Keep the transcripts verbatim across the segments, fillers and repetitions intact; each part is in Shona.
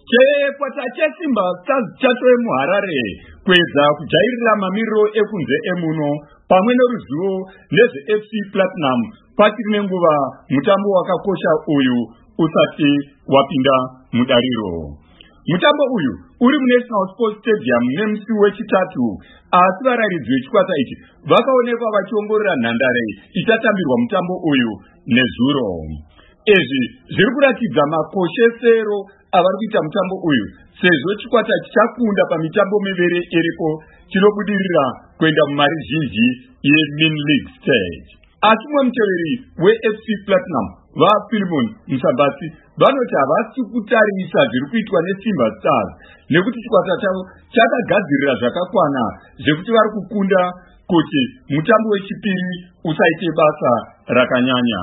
chekwata chesimba stars chatwe muharare kwedza kujairira mamiriro ekunze emuno pamwe neruzivo nezve-F C Platinum kwatiri nenguva mutambo wakakosha uyu usati wapinda mudariro. Mutambo uyu uri muNational Sports Stadium nemusi wechitatu, asi varayiridzi vechikwata ichi vakaonekwa vachiongorora nhandare ichatambirwa mutambo uyu nezuro. Izvi zviri kuratidza makoshesero avari kuita mutambo uyu, sezvo chikwata chichakunda pamitambo miviri iripo chinobudirira kuenda mumari zhinji yeMin League stage. Asi mumwe muteveri we-F C Platinum vaPhilemon Musabasi vanoti havasi kutarisa zviri kuitwa neSimba Stars nekuti chikwata chavo chakagadzirira zvakakwana zvekuti vari kukunda kuti mutambo wechipiri usaite basa rakanyanya.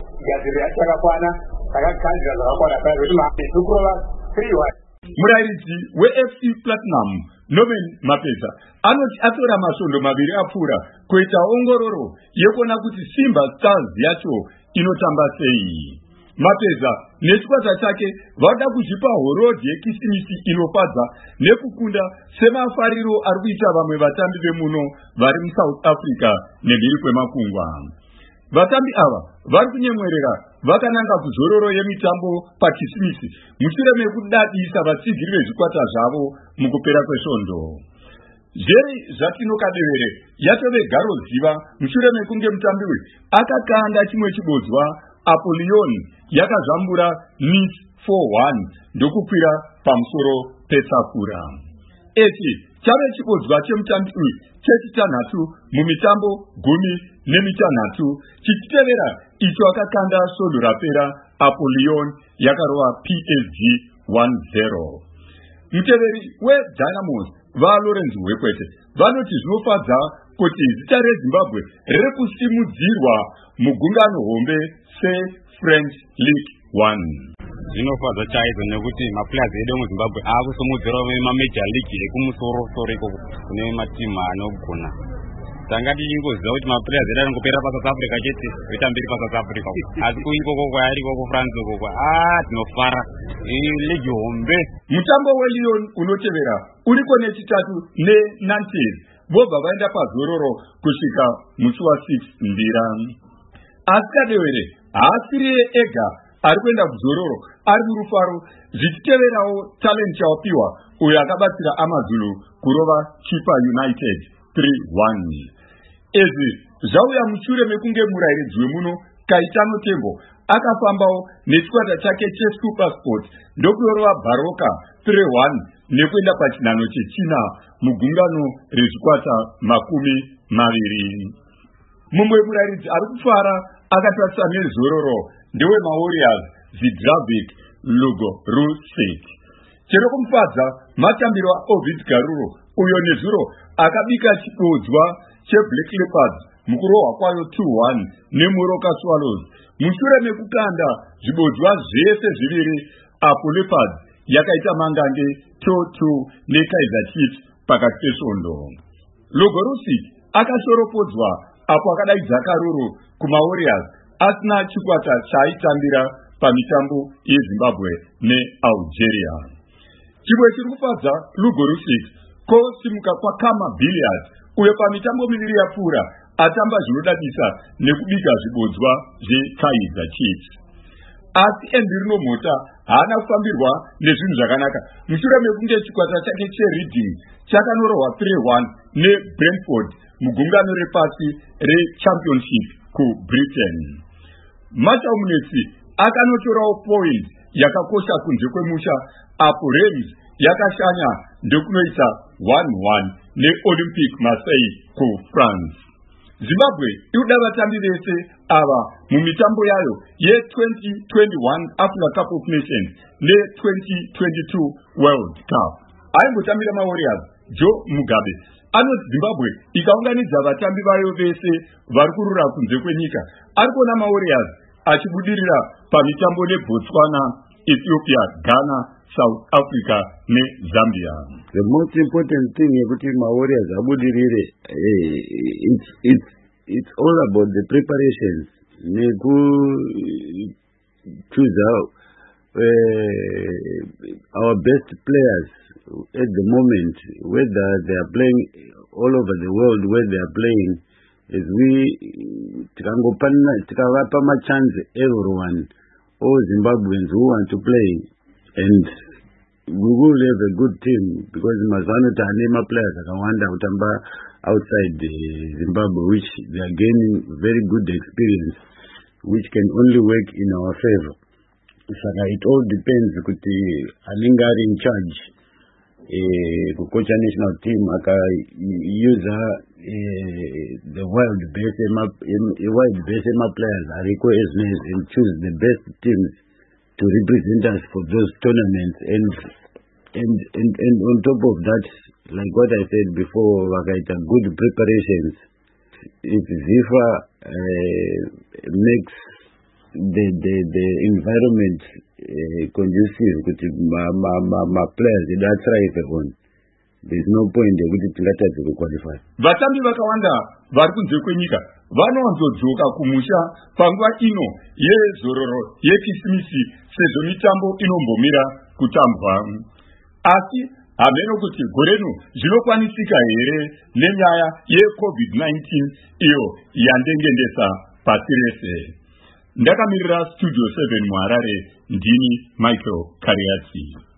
Murayiridzi we-F C Platinum Norman Mapesa anoti atora masvondo maviri apfuura kuita ongororo yekuona kuti Simba Stars yacho inotamba sei. Mapesa nechikwata chake vada kuzvipa horodhi yekisimisi inofadza nekukunda semafariro ari kuita vamwe vatambi vemuno vari muSouth Africa nemhiri kwemakungwa. Vatambi ava vari kunyemwerera vakananga kuzororo yemitambo pachisimisi mushure mekudadisa vatsigiri vezvikwata zvavo mukupera kwesvondo. Zveri zvatinokadevere yatove garo ziva mushure mekunge mutambi uyu akakanda chimwe chibodzwa apo Lyon yakazvambura Nice four one ndokukwira pamusoro petsakura. Ichi chave chibodzwa chemutambi uyu chechitanhatu mumitambo gumi nemitanhatu, chichitevera icho akakanda svondo rapera apo Lyon yakarova P S G one zero. Muteveri weDynamos vaLawrence Wekwete vanoti zvinofadza kuti zita reZimbabwe riri kusimudzirwa mugungano hombe seFrench League one. Zvinofadza chaizvo nekuti maplayers edu muZimbabwe aakusimudzirwa memamajor league ekumusoro soro ikoko kune matimu anogona. Tanga tichingoziva kuti maplayers edu anongopera paSouth Africa chete vetambiri paSouth Africa, asi kuikoko kwayari koko France ikoko ah tinofara league hombe. Mutambo weLyon unotevera uriko nechitatu neNantes vobva vaenda pazororo kusvika musi wa6 Mbira. Asi Kadewere haasiri ega ari kuenda kuzororo ari murufaro, zvichiteverawo Talent Chawapiwa uyo akabatsira Amazulu kurova Chipa United three one. Izvi zvauya mushure mekunge murayiridzi wemuno Kaitano Tembo akafambawo nechikwata chake cheSuperSport ndokurova Baroka three one nekuenda pachinhano chechina mugungano rezvikwata makumi maviri. Mumwe murayiridzi ari kufara akatarisa nezororo ndewe maWarriors Zidravik Lugo Rusik. Chero kumufadza matambiro aOvid Garuro uyo nezuro akabika chibodzwa cheBlack Leopards mukurohwa kwayo two one neMoroka Swallows mushure mekukanda zvibodzwa zvese zviviri apo Leopards yakaita mangange two two neKaizer Chiefs pakati pesvondo. Lugo Rusik akashoropodzwa apo akadaidza Karuro kumaWarriors asina chikwata chaaitambira pamitambo yeZimbabwe neAlgeria. Chimwe chiri kufadza Lugo Rusik kosimuka kwaKama Billiard uyo pamitambo miviri yapfuura atamba zvinodadisa nekubika zvibodzwa zveKaizer Chiefs. Asi Endirino Mota haana kufambirwa nezvinhu zvakanaka mushure mekunge chikwata chake cheReading chakanororwa three one neBrentford mugungano repasi reChampionship kuBritain. Marshall Munetsi akanotorawo point yakakosha kunze kwemusha apo Reims yakashanya ndokunoita one one neOlympique Marseille kuFrance. Zimbabwe inoda vatambi vese ava mumitambo yayo ye-twenty twenty-one Africa Cup of Nations ne-twenty twenty-two World Cup. Aimbotambira maWarriors Joe Mugabe anoti Zimbabwe ikaunganidza vatambi vayo vese vari kurura kunze kwenyika ari kuona maWarriors achibudirira pamitambo neBotswana, Ethiopia, Ghana, South Africa neZambia. The most important thing yekuti maWarriors abudirire it's it's it's all about the preparations neku choose uh, our best players at the moment, whether they are playing all over the world, where they are playing, is we tikavapa chance everyone, all Zimbabweans who want to play, and we will have a good team because Mazano Tanema players Akawanda Utamba outside Zimbabwe, which they are gaining very good experience, which can only work in our favor. So it all depends. Kuti Alingar in charge, uh, coach a national team, aka use uh, the wild base wild base players are requested and choose the best teams to represent us for those tournaments, and and and, and on top of that, like what I said before, Wakaita, good preparations. If FIFA uh, makes the the the environment uh, conducive with my my my, my players, that's right. There's no point they would let to qualify. Vatambi vakawanda vari kunze kwenyika vanonzodzoka kumusha panguva ino yezororo yekisimisi sezvo mitambo inombomira kutambwa. Asi hameno kuti goreno zvinokwanisika here nenyaya yecovid nineteen iyo yandengendesa pasi rese. Ndakamirira Studio seven muHarare, ndini Michael Kariati.